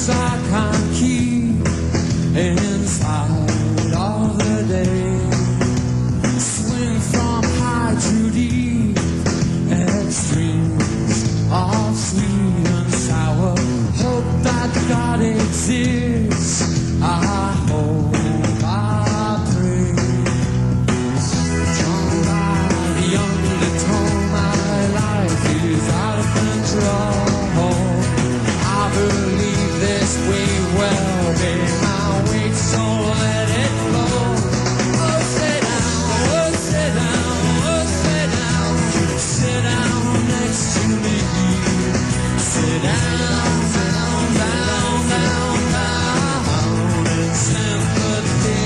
secrets I can't keep inside of the day. Swing from high to deep, extremes of sweet and sour. Hope that God exists. I hope, I pray. Drawn by the undertone, my life is out of control. I believe this way will be my weight, so let it flow. Oh, sit down, oh, sit down, oh, sit down. Sit down next to me. Sit down, down, down, down, down in sympathy.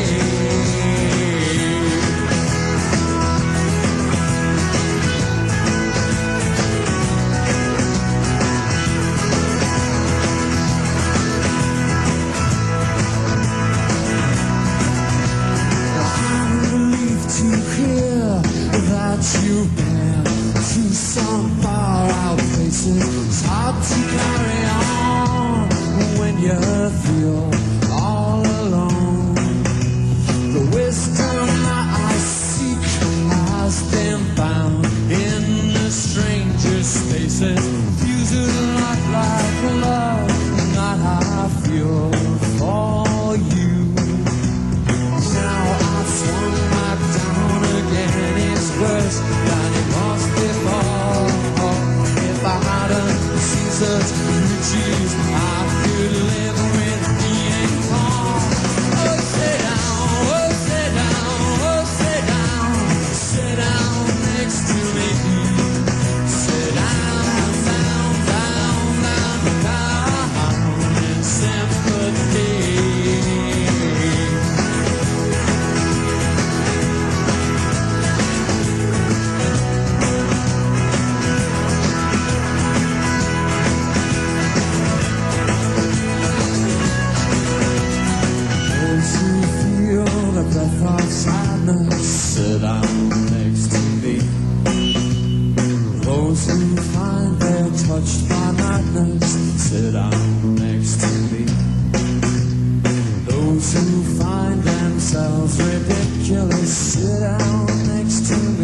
I'm relieved to hear that you've been to some far out places. It's hard to carry on when you feel all alone. The wisdom that I seek has been found in the strangest spaces. Fuse a lot like love that I feel for you. Now I've swung back down again. It's worse than it was before. If I hadn't seen such riches, I could live with being poor. Oh, sit down, oh, sit down, oh, sit down. Sit down next to me. Sit down, down, down, down, down in sympathy. Those who feel the breath of sadness, sit down next to me. Those who find they're touched by madness, sit down next to me. Those who find themselves ridiculous, sit down next to me.